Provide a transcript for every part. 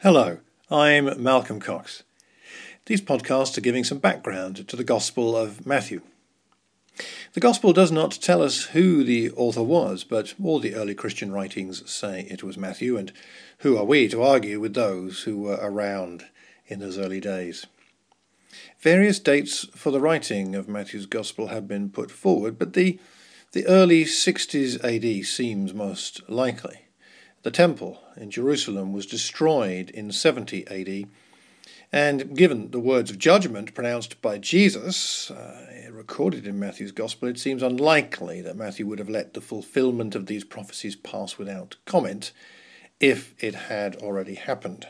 Hello, I'm Malcolm Cox. These podcasts are giving some background to the Gospel of Matthew. The Gospel does not tell us who the author was, but all the early Christian writings say it was Matthew, and who are we to argue with those who were around in those early days? Various dates for the writing of Matthew's Gospel have been put forward, but the early 60s AD seems most likely. The temple in Jerusalem was destroyed in 70 AD, and given the words of judgment pronounced by Jesus, recorded in Matthew's Gospel, it seems unlikely that Matthew would have let the fulfillment of these prophecies pass without comment if it had already happened.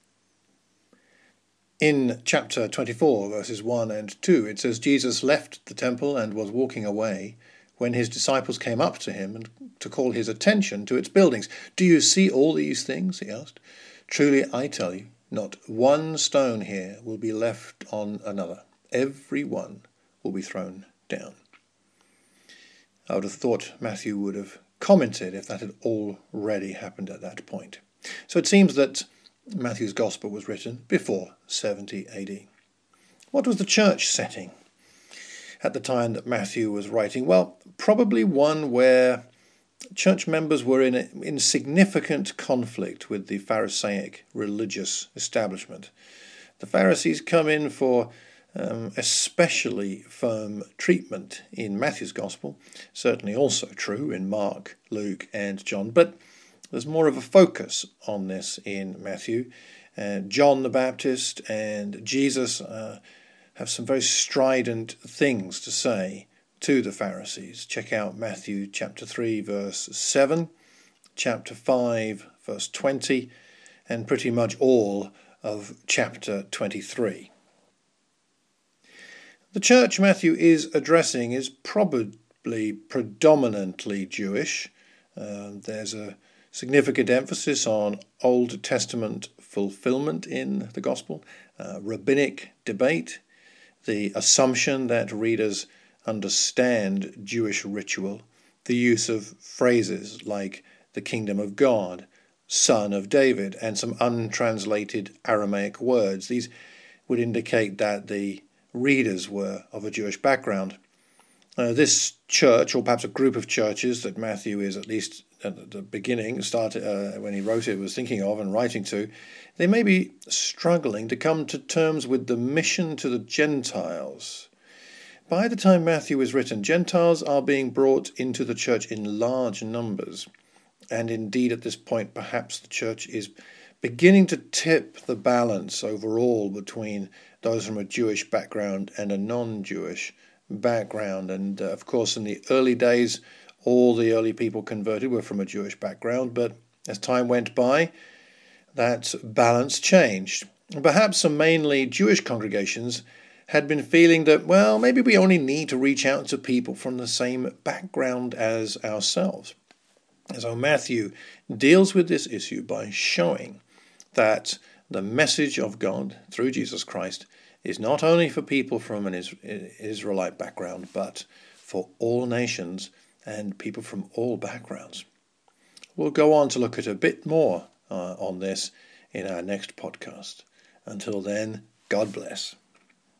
In chapter 24, verses 1 and 2, it says, Jesus left the temple and was walking away when his disciples came up to him and to call his attention to its buildings. "Do you see all these things?" he asked. "Truly I tell you, not one stone here will be left on another. Every one will be thrown down." I would have thought Matthew would have commented if that had already happened at that point. So it seems that Matthew's Gospel was written before 70 AD. What was the church setting at the time that Matthew was writing? Well, probably one where church members were in significant conflict with the Pharisaic religious establishment. The Pharisees come in for especially firm treatment in Matthew's Gospel, certainly also true in Mark, Luke and John, but there's more of a focus on this in Matthew. John the Baptist and Jesus have some very strident things to say to the Pharisees. Check out Matthew chapter 3 verse 7, chapter 5 verse 20, and pretty much all of chapter 23. The church Matthew is addressing is probably predominantly Jewish. There's a significant emphasis on Old Testament fulfillment in the Gospel, rabbinic debate, the assumption that readers understand Jewish ritual, the use of phrases like the kingdom of God, son of David, and some untranslated Aramaic words. These would indicate that the readers were of a Jewish background. This church, or perhaps a group of churches that Matthew is, at least at the beginning, when he wrote it, was thinking of and writing to, they may be struggling to come to terms with the mission to the Gentiles. By the time Matthew is written, Gentiles are being brought into the church in large numbers, and indeed at this point perhaps the church is beginning to tip the balance overall between those from a Jewish background and a non-Jewish background. And of course in the early days all the early people converted were from a Jewish background, but as time went by that balance changed. And perhaps some mainly Jewish congregations had been feeling that, well, maybe we only need to reach out to people from the same background as ourselves. And so Matthew deals with this issue by showing that the message of God through Jesus Christ is not only for people from an Israelite background, but for all nations and people from all backgrounds. We'll go on to look at a bit more on this in our next podcast. Until then, God bless.